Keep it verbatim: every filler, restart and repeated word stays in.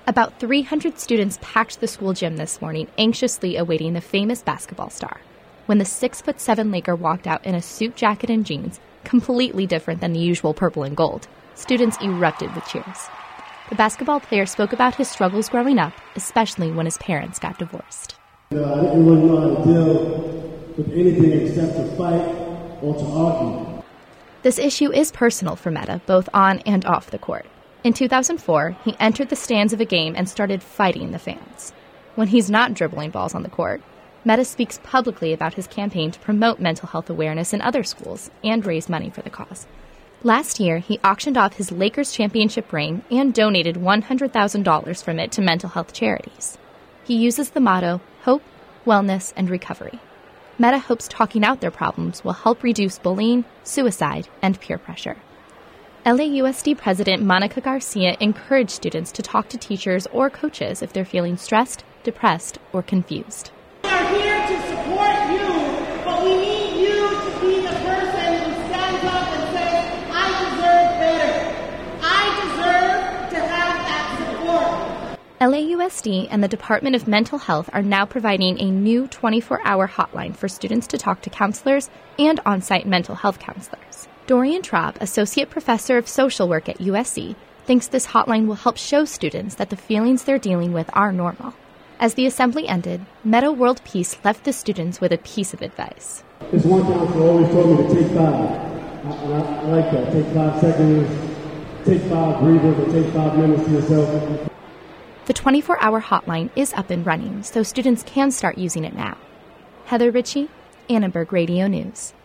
About three hundred students packed the school gym this morning, anxiously awaiting the famous basketball star. When the six foot seven Laker walked out in a suit jacket and jeans, completely different than the usual purple and gold, students erupted with cheers. The basketball player spoke about his struggles growing up, especially when his parents got divorced. You know, I didn't really know how to deal with anything except to fight or to argue. This issue is personal for Metta, both on and off the court. In two thousand four, he entered the stands of a game and started fighting the fans. When he's not dribbling balls on the court, Metta speaks publicly about his campaign to promote mental health awareness in other schools and raise money for the cause. Last year, he auctioned off his Lakers championship ring and donated one hundred thousand dollars from it to mental health charities. He uses the motto, hope, wellness, and recovery. Metta hopes talking out their problems will help reduce bullying, suicide, and peer pressure. L A U S D President Monica Garcia encouraged students to talk to teachers or coaches if they're feeling stressed, depressed, or confused. We are here to support you, but we need you to be the person who stands up and says, I deserve better. I deserve to have that support. L A U S D and the Department of Mental Health are now providing a new twenty-four hour hotline for students to talk to counselors and on-site mental health counselors. Dorian Traub, Associate Professor of Social Work at U S C, thinks this hotline will help show students that the feelings they're dealing with are normal. As the assembly ended, Metta World Peace left the students with a piece of advice. This one counselor always told me to take five. I, I, I like that. Take five seconds, take five breathers, and take five minutes to yourself. The twenty-four hour hotline is up and running, so students can start using it now. Heather Ritchie, Annenberg Radio News.